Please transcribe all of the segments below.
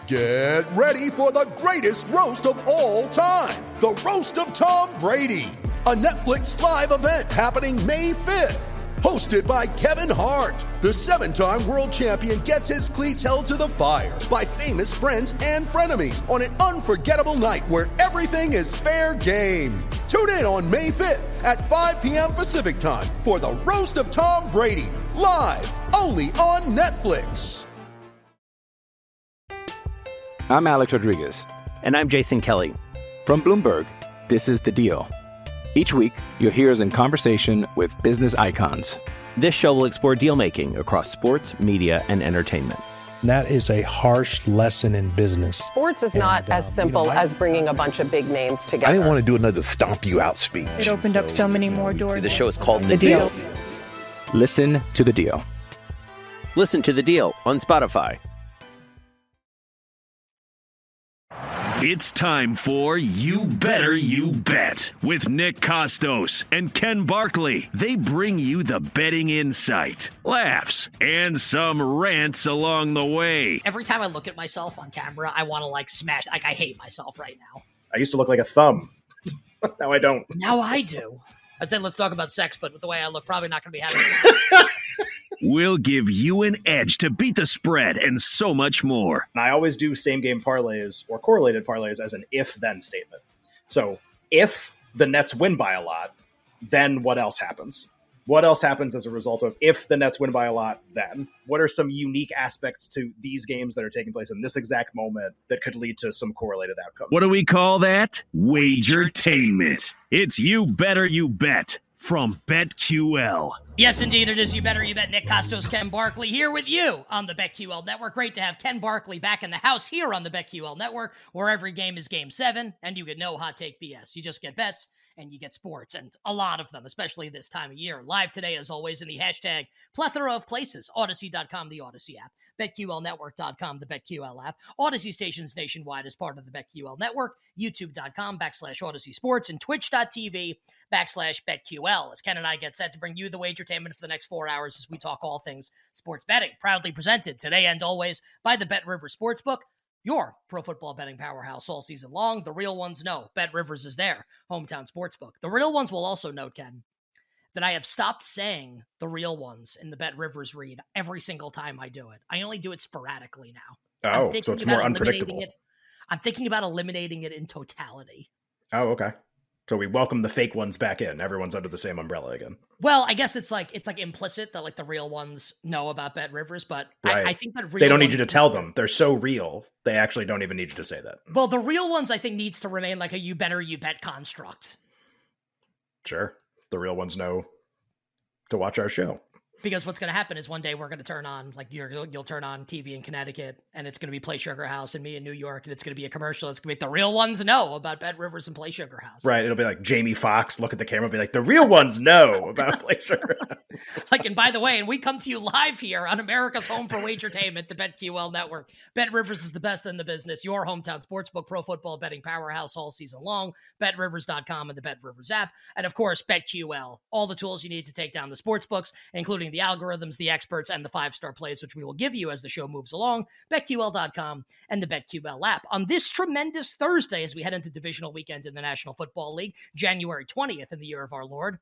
Get ready for the greatest roast of all time, the Roast of Tom Brady, a Netflix live event happening May 5th. Hosted by Kevin Hart, the 7-time world champion gets his cleats held to the fire by famous friends and frenemies on an unforgettable night where everything is fair game. Tune in on May 5th at 5 p.m. Pacific time for the Roast of Tom Brady, live only on Netflix. I'm Alex Rodriguez. And I'm Jason Kelly. From Bloomberg, this is The Deal. Each week, you'll hear us in conversation with business icons. This show will explore deal-making across sports, media, and entertainment. That is a harsh lesson in business. Sports is not as simple as bringing a bunch of big names together. I didn't want to do another stomp you out speech. It opened up so many more doors. The show is called The Deal. Listen to The Deal. Listen to The Deal on Spotify. It's time for You Better You Bet with Nick Costos and Ken Barkley. They bring you the betting insight, laughs, and some rants along the way. Every time I look at myself on camera, I want to smash. I hate myself right now. I used to look like a thumb. Now I don't. Now I do. I'd say let's talk about sex, but with the way I look, probably not going to be having it. We'll give you an edge to beat the spread and so much more. And I always do same-game parlays or correlated parlays as an if-then statement. So if the Nets win by a lot, then what else happens? What else happens as a result of if the Nets win by a lot, then? What are some unique aspects to these games that are taking place in this exact moment that could lead to some correlated outcome? What do we call that? Wagertainment. It's You Better You Bet from BetQL. Yes, indeed, it is You Better You Bet. Nick Costos, Ken Barkley here with you on the BetQL Network. Great to have Ken Barkley back in the house here on the BetQL Network, where every game is Game 7, and you get no hot take BS. You just get bets, and you get sports, and a lot of them, especially this time of year. Live today, as always, in the hashtag plethora of places. Odyssey.com, the Odyssey app. BetQLNetwork.com, the BetQL app. Odyssey stations nationwide as part of the BetQL Network. YouTube.com/Odyssey Sports, and Twitch.tv/BetQL. As Ken and I get set to bring you the wagertainment for the next 4 hours as we talk all things sports betting. Proudly presented today and always by the Bet Rivers Sportsbook, your pro football betting powerhouse all season long. The real ones know Bet Rivers is their hometown sportsbook. The real ones will also note, Ken, that I have stopped saying the real ones in the Bet Rivers read every single time I do it. I only do it sporadically now. Oh, so it's more unpredictable. I'm thinking about eliminating it in totality. Oh, okay. So we welcome the fake ones back in. Everyone's under the same umbrella again. Well, I guess it's implicit that the real ones know about Bet Rivers, but right. I think that they don't need you to tell them. They're so real. They actually don't even need you to say that. Well, the real ones I think needs to remain like a You Better You Bet construct. Sure. The real ones know to watch our show. Because what's going to happen is one day we're going to turn on, you'll turn on TV in Connecticut, and it's going to be Play Sugar House, and me in New York, and it's going to be a commercial. It's going to be the real ones know about Bet Rivers and Play Sugar House. Right. It'll be like Jamie Foxx look at the camera and be like, the real ones know about Play Sugar House. And by the way, and we come to you live here on America's home for wagertainment, the BetQL Network. Bet Rivers is the best in the business, your hometown sportsbook, pro football betting powerhouse all season long. BetRivers.com and the Bet Rivers app. And of course, BetQL. All the tools you need to take down the sportsbooks, including the algorithms, the experts, and the 5-star plays, which we will give you as the show moves along. BetQL.com and the BetQL app. On this tremendous Thursday, as we head into divisional weekend in the National Football League, January 20th in the year of our Lord,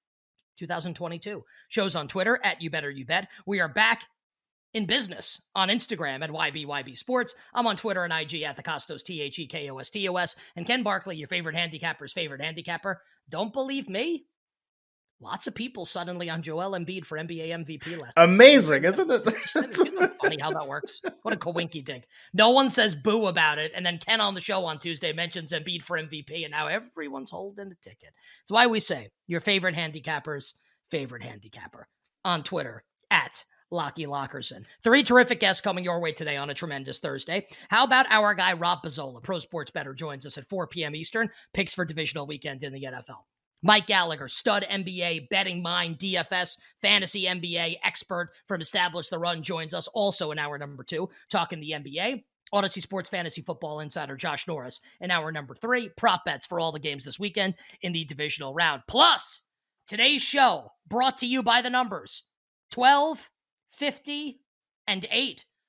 2022. Shows on Twitter at You Better You Bet. We are back in business on Instagram at YBYB Sports. I'm on Twitter and IG at the Costos, TheKostos. And Ken Barkley, your favorite handicapper's favorite handicapper. Don't believe me? Lots of people suddenly on Joel Embiid for NBA MVP last night. Amazing, isn't it? Isn't it funny how that works? What a coinky dink. No one says boo about it, and then Ken on the show on Tuesday mentions Embiid for MVP, and now everyone's holding a ticket. It's why we say your favorite handicapper's favorite handicapper on Twitter at Lockie Lockerson. 3 terrific guests coming your way today on a tremendous Thursday. How about our guy Rob Pizzola, Pro Sports Bettor, joins us at 4 p.m. Eastern, picks for divisional weekend in the NFL. Mike Gallagher, stud NBA, betting mind, DFS, fantasy NBA expert from Establish the Run, joins us also in hour number 2, talking the NBA. Odyssey Sports Fantasy Football Insider Josh Norris in hour number 3, prop bets for all the games this weekend in the divisional round. Plus, today's show brought to you by the numbers 12, 50, and 8.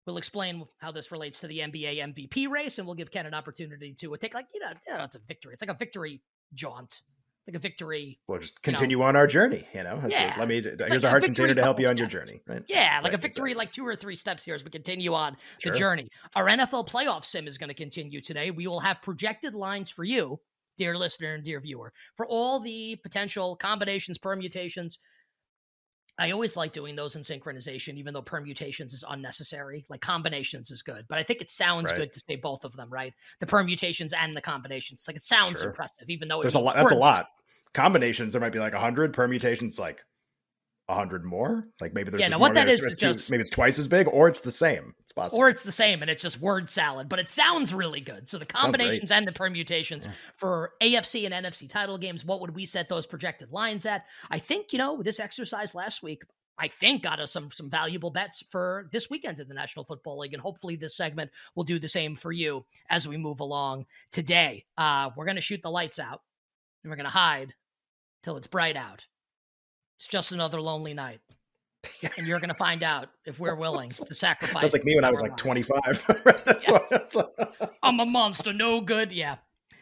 We'll explain how this relates to the NBA MVP race, and we'll give Ken an opportunity to take, like, it's a victory. It's like a victory jaunt, like a victory. We'll just continue on our journey, Yeah. Here's a hard container to help you on your journey, right? Yeah, like a victory, like 2 or 3 steps here as we continue on the journey. Our NFL playoff sim is going to continue today. We will have projected lines for you, dear listener and dear viewer, for all the potential combinations, permutations. I always like doing those in synchronization, even though permutations is unnecessary. Like combinations is good, but I think it sounds good to say both of them, right? The permutations and the combinations. Like it sounds impressive, even though there's a lot. That's a lot. Combinations, there might be like 100. Permutations, like 100 more. Like maybe there's what that is just maybe it's twice as big, or it's the same. It's possible, or it's the same, and it's just word salad. But it sounds really good. So the combinations and the permutations for AFC and NFC title games. What would we set those projected lines at? I think this exercise last week, I think got us some valuable bets for this weekend in the National Football League, and hopefully this segment will do the same for you as we move along today. We're going to shoot the lights out, and we're going to hide till it's bright out. It's just another lonely night. And you're going to find out if we're willing to sacrifice. Sounds like me when I was like 25. I'm a monster, no good. Yeah.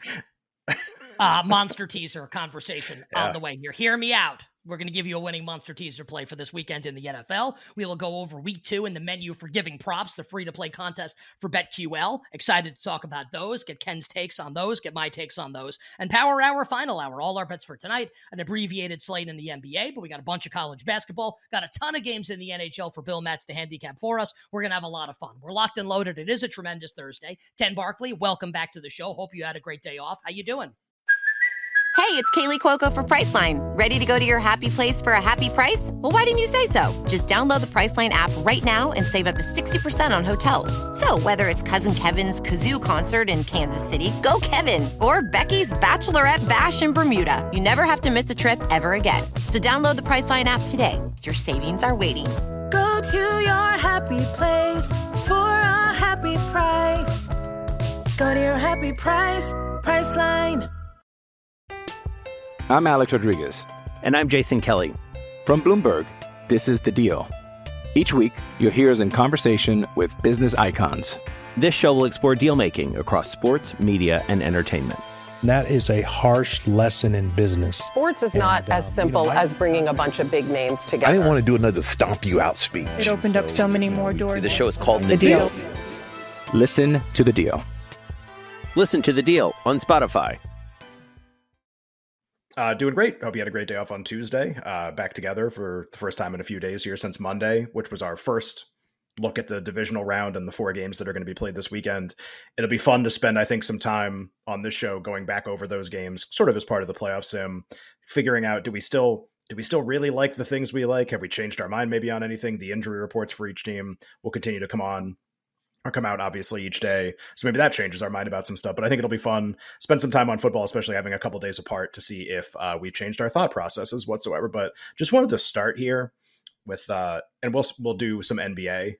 Monster teaser conversation on the way. You're hearing me out. We're going to give you a winning monster teaser play for this weekend in the NFL. We will go over week 2 in the menu for giving props, the free-to-play contest for BetQL. Excited to talk about those, get Ken's takes on those, get my takes on those. And Power Hour, Final Hour, all our bets for tonight. An abbreviated slate in the NBA, but we got a bunch of college basketball. Got a ton of games in the NHL for Bill Matz to handicap for us. We're going to have a lot of fun. We're locked and loaded. It is a tremendous Thursday. Ken Barkley, welcome back to the show. Hope you had a great day off. How you doing? Hey, it's Kaylee Cuoco for Priceline. Ready to go to your happy place for a happy price? Well, why didn't you say so? Just download the Priceline app right now and save up to 60% on hotels. So whether it's Cousin Kevin's Kazoo Concert in Kansas City, go Kevin, or Becky's Bachelorette Bash in Bermuda, you never have to miss a trip ever again. So download the Priceline app today. Your savings are waiting. Go to your happy place for a happy price. Go to your happy price, Priceline. I'm Alex Rodriguez. And I'm Jason Kelly. From Bloomberg, this is The Deal. Each week, you'll hear us in conversation with business icons. This show will explore deal-making across sports, media, and entertainment. That is a harsh lesson in business. Sports is not as simple as bringing a bunch of big names together. I didn't want to do another stomp you out speech. It opened up so many more doors. The show is called The Deal. Listen to The Deal. Listen to The Deal on Spotify. Doing great. Hope you had a great day off on Tuesday. Back together for the first time in a few days here since Monday, which was our first look at the divisional round and the 4 games that are going to be played this weekend. It'll be fun to spend, I think, some time on this show going back over those games, sort of as part of the playoff sim, figuring out, do we still really like the things we like? Have we changed our mind maybe on anything? The injury reports for each team will continue to come out obviously each day. So maybe that changes our mind about some stuff, but I think it'll be fun. Spend some time on football, especially having a couple days apart, to see if we've changed our thought processes whatsoever. But just wanted to start here with, and we'll do some NBA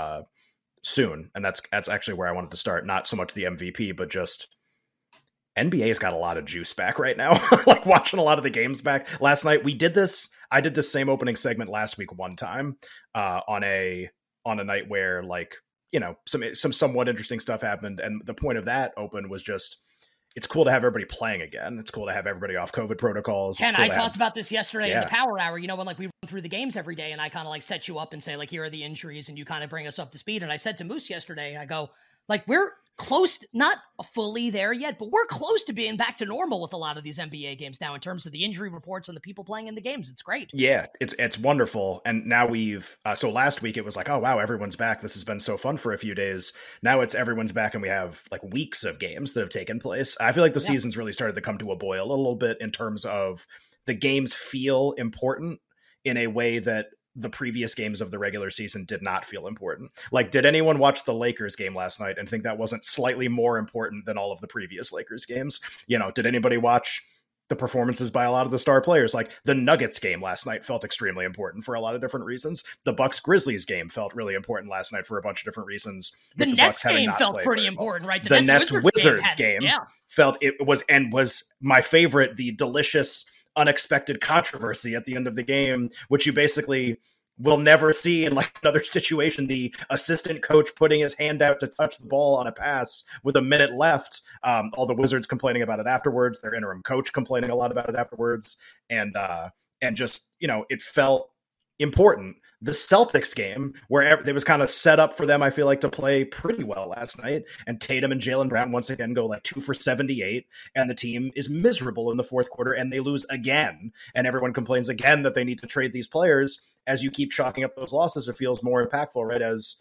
soon. And that's actually where I wanted to start. Not so much the MVP, but just NBA's got a lot of juice back right now. Like watching a lot of the games back. Last night I did this same opening segment last week one time on a night where, like, some somewhat interesting stuff happened. And the point of that open was just, it's cool to have everybody playing again. It's cool to have everybody off COVID protocols. Ken, I talked about this yesterday in the Power Hour, when like we run through the games every day and I kind of like set you up and say, like, here are the injuries and you kind of bring us up to speed. And I said to Moose yesterday, I go, like, we're close, not fully there yet, but we're close to being back to normal with a lot of these NBA games now in terms of the injury reports and the people playing in the games. It's great. Yeah, it's wonderful. And now we've, so last week it was like, oh wow, everyone's back. This has been so fun for a few days. Now it's everyone's back and we have like weeks of games that have taken place. I feel like the season's really started to come to a boil a little bit in terms of the games feel important in a way that the previous games of the regular season did not feel important. Like, did anyone watch the Lakers game last night and think that wasn't slightly more important than all of the previous Lakers games? Did anybody watch the performances by a lot of the star players? Like, the Nuggets game last night felt extremely important for a lot of different reasons. The Bucks-Grizzlies game felt really important last night for a bunch of different reasons. The Nets game felt pretty important, right? The Nets-Wizards game felt, it was my favorite, the delicious unexpected controversy at the end of the game, which you basically we'll never see in like another situation the assistant coach putting his hand out to touch the ball on a pass with a minute left. All the Wizards complaining about it afterwards, their interim coach complaining a lot about it afterwards, and just, you know, it felt important. The Celtics game, where it was kind of set up for them, I feel like, to play pretty well last night, and Tatum and Jaylen Brown once again go like 2 for 78, and the team is miserable in the fourth quarter, and they lose again, and everyone complains again that they need to trade these players. As you keep chalking up those losses, it feels more impactful, right? As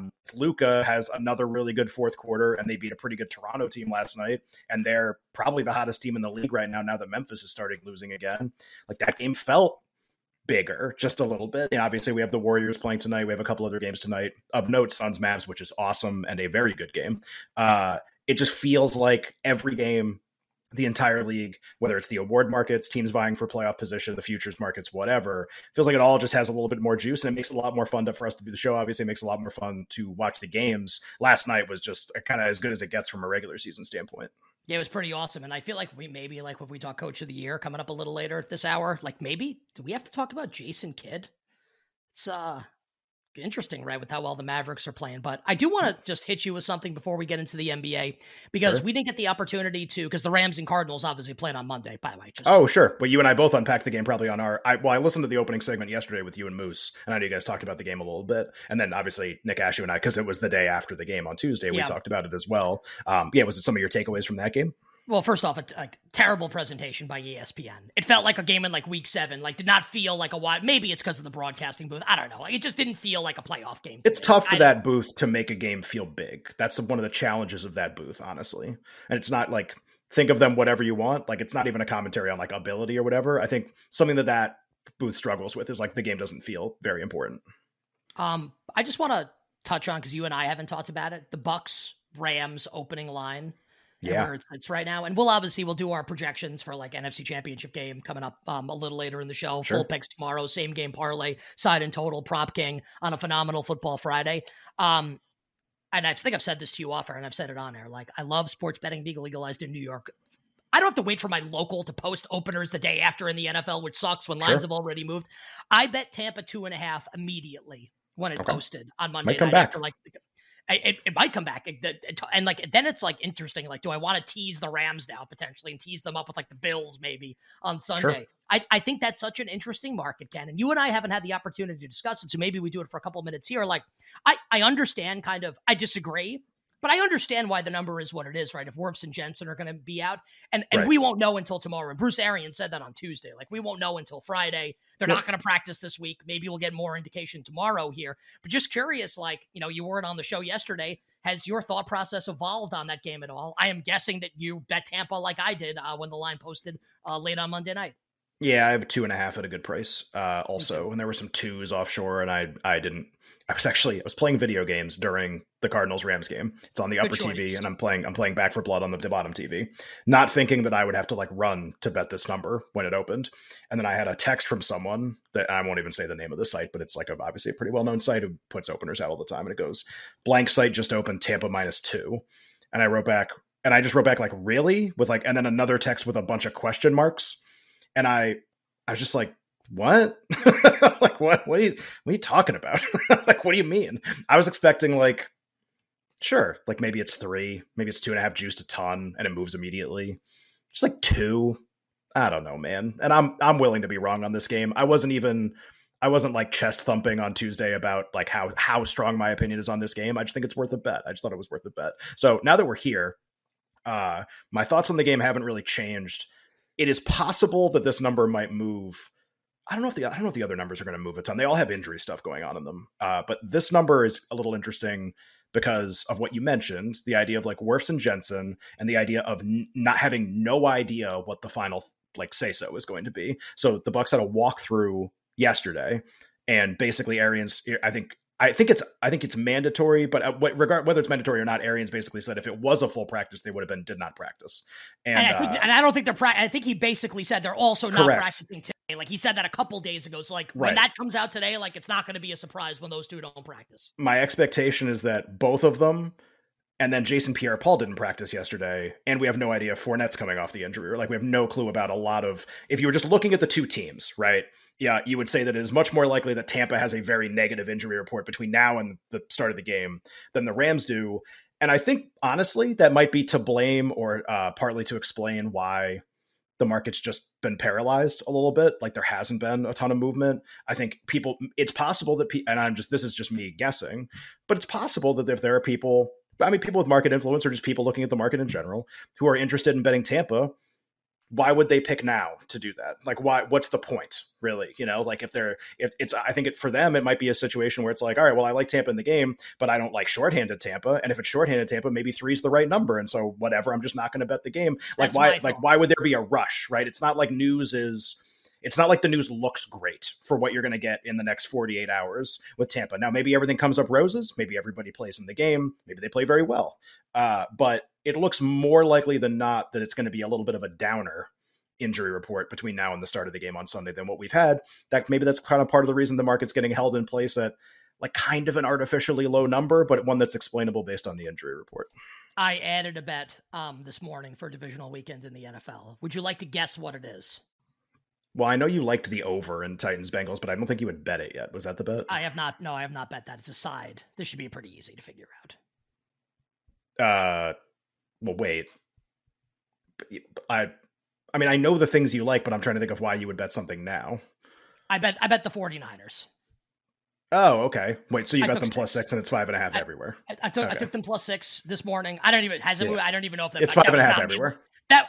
Luka has another really good fourth quarter, and they beat a pretty good Toronto team last night, and they're probably the hottest team in the league right now that Memphis is starting losing again. Like, that game felt bigger just a little bit. And obviously we have the Warriors playing tonight. We have a couple other games tonight. Of note, Suns Mavs, which is awesome and a very good game. It just feels like every game, the entire league, whether it's the award markets, teams vying for playoff position, the futures markets, whatever, feels like it all just has a little bit more juice, and it makes it a lot more fun for us to do the show. Obviously, it makes it a lot more fun to watch the games. Last night was just kind of as good as it gets from a regular season standpoint. Yeah, it was pretty awesome. And I feel like if we talk Coach of the Year coming up a little later this hour, like maybe, do we have to talk about Jason Kidd? It's interesting, right, with how well the Mavericks are playing. But I do want to just hit you with something before we get into the NBA, because we didn't get the opportunity to, because the Rams and Cardinals obviously played on Monday, by the way. Sure. Well, you and I both unpacked the game probably on I listened to the opening segment yesterday with you and Moose, and I know you guys talked about the game a little bit. And then obviously Nick Ashew and I, because it was the day after the game on Tuesday, we talked about it as well. Was it some of your takeaways from that game? Well, first off, a terrible presentation by ESPN. It felt like a game in like week 7. Like, did not feel like a wide. Maybe it's because of the broadcasting booth. I don't know. Like, it just didn't feel like a playoff game. It's tough for that booth to make a game feel big. That's one of the challenges of that booth, honestly. And it's not like, think of them whatever you want. Like, it's not even a commentary on like ability or whatever. I think something that booth struggles with is like the game doesn't feel very important. I just want to touch on, because you and I haven't talked about it, the Bucks Rams opening line. Where it's right now. And we'll do our projections for like NFC Championship game coming up a little later in the show. Full picks tomorrow, same game parlay, side and total, prop king on a phenomenal football Friday. And I think I've said this to you off air, and I've said it on air. Like, I love sports betting being legalized in New York. I don't have to wait for my local to post openers the day after in the NFL, which sucks when lines have already moved. I bet Tampa 2.5 immediately when it posted on Monday night back. After it might come back. And like, then it's like interesting. Like, do I want to tease the Rams now potentially and tease them up with like the Bills maybe on Sunday? I think that's such an interesting market, Ken. And you and I haven't had the opportunity to discuss it. So maybe we do it for a couple of minutes here. Like, I understand I disagree, but I understand why the number is what it is, right? If Wirfs and Jensen are going to be out, and we won't know until tomorrow. And Bruce Arians said that on Tuesday. Like, we won't know until Friday. They're not going to practice this week. Maybe we'll get more indication tomorrow here. But just curious, like, you know, you weren't on the show yesterday. Has your thought process evolved on that game at all? I am guessing that you bet Tampa like I did when the line posted late on Monday night. Yeah, I have 2.5 at a good price also. And there were some 2s offshore, and I was playing video games during the Cardinals-Rams game. It's on the upper TV, and I'm playing Back 4 Blood on the bottom TV, not thinking that I would have to like run to bet this number when it opened. And then I had a text from someone that I won't even say the name of the site, but it's like obviously a pretty well-known site who puts openers out all the time. And it goes, blank site just opened, Tampa -2. And I wrote back, like, really? With like, and then another text with a bunch of question marks. And I was just like, what? Like, what are you talking about? Like, what do you mean? I was expecting like, sure, like maybe it's 3, maybe it's 2.5 juiced a ton and it moves immediately. Just like 2. I don't know, man. And I'm willing to be wrong on this game. I wasn't like chest thumping on Tuesday about like how strong my opinion is on this game. I just think it's worth a bet. I just thought it was worth a bet. So now that we're here, my thoughts on the game haven't really changed. It is possible that this number might move. I don't know if the other numbers are going to move a ton. They all have injury stuff going on in them. But this number is a little interesting because of what you mentioned, the idea of like Wirfs and Jensen, and the idea of not having no idea what the final like say-so is going to be. So the Bucks had a walkthrough yesterday, and basically Arians, I think it's mandatory, but whether it's mandatory or not, Arians basically said if it was a full practice, they would have did not practice. And I don't think they're I think he basically said they're also not practicing today. Like, he said that a couple days ago. So like when that comes out today, like, it's not going to be a surprise when those two don't practice. My expectation is that both of them And then Jason Pierre-Paul didn't practice yesterday, and we have no idea if Fournette's coming off the injury. Or like we have no clue about a lot of. If you were just looking at the two teams, right? Yeah, you would say that it is much more likely that Tampa has a very negative injury report between now and the start of the game than the Rams do. And I think honestly that might be to blame or partly to explain why the market's just been paralyzed a little bit. Like there hasn't been a ton of movement. I think it's possible that this is just me guessing, but it's possible that if there are people with market influence or just people looking at the market in general who are interested in betting Tampa, why would they pick now to do that? Like, what's the point really? Like I think for them, it might be a situation where it's like, all right, well, I like Tampa in the game, but I don't like shorthanded Tampa. And if it's shorthanded Tampa, maybe 3's the right number. And so whatever, I'm just not going to bet the game. Like why would there be a rush, right? It's not like it's not like the news looks great for what you're going to get in the next 48 hours with Tampa. Now, maybe everything comes up roses. Maybe everybody plays in the game. Maybe they play very well. But it looks more likely than not that it's going to be a little bit of a downer injury report between now and the start of the game on Sunday than what we've had. Maybe that's kind of part of the reason the market's getting held in place at like kind of an artificially low number, but one that's explainable based on the injury report. I added a bet this morning for divisional weekends in the NFL. Would you like to guess what it is? Well, I know you liked the over in Titans Bengals, but I don't think you would bet it yet. Was that the bet? I have not. No, I have not bet that. It's a side. This should be pretty easy to figure out. Well, wait. I mean, I know the things you like, but I'm trying to think of why you would bet something now. I bet the 49ers. Oh, okay. Wait, so you bet them +6 and it's 5.5 everywhere. I took them +6 this morning. I don't even know if it's 5.5 everywhere.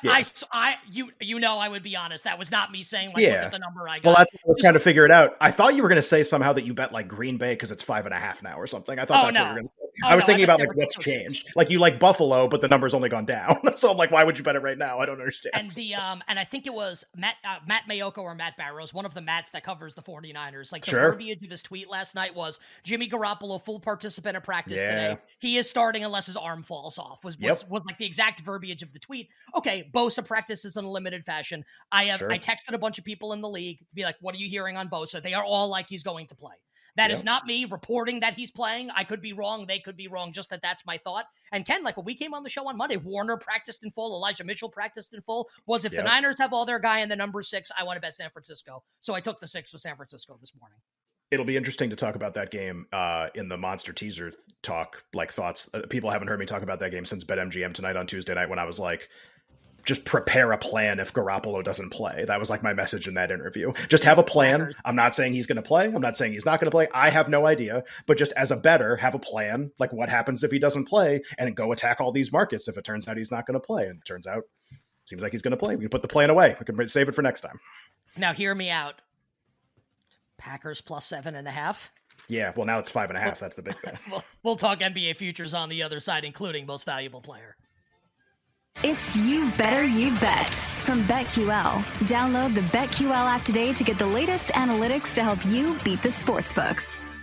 I would be honest. That was not me saying look at the number I got. Well, I was trying to figure it out. I thought you were going to say somehow that you bet like Green Bay because it's 5.5 now or something. I thought that's what you were going to say. I was thinking about like what's changed. Like you like Buffalo, but the number's only gone down. So I'm like, why would you bet it right now? I don't understand. And and I think it was Matt Maiocco or Matt Barrows, one of the Matts that covers the 49ers. Like the verbiage of his tweet last night was Jimmy Garoppolo, full participant at practice today. He is starting unless his arm falls off. Was like the exact verbiage of the tweet. Okay, Bosa practices in a limited fashion. I texted a bunch of people in the league to be like, what are you hearing on Bosa? They are all like he's going to play. That is not me reporting that he's playing. I could be wrong. They could be wrong. Just that's my thought. And Ken, like when we came on the show on Monday, Warner practiced in full. Elijah Mitchell practiced in full. Was if the Niners have all their guy in the number 6, I want to bet San Francisco. So I took the 6 with San Francisco this morning. It'll be interesting to talk about that game in the Monster Teaser talk, like thoughts. People haven't heard me talk about that game since BetMGM tonight on Tuesday night when I was like, just prepare a plan if Garoppolo doesn't play. That was like my message in that interview. Just have a plan. I'm not saying he's going to play. I'm not saying he's not going to play. I have no idea. But just as a bettor, have a plan. Like what happens if he doesn't play and go attack all these markets if it turns out he's not going to play. And it turns out, seems like he's going to play. We can put the plan away. We can save it for next time. Now hear me out. Packers +7.5. Yeah, well now it's 5.5. That's the big thing. We'll talk NBA futures on the other side, including most valuable player. It's You Better You Bet from BetQL. Download the BetQL app today to get the latest analytics to help you beat the sportsbooks.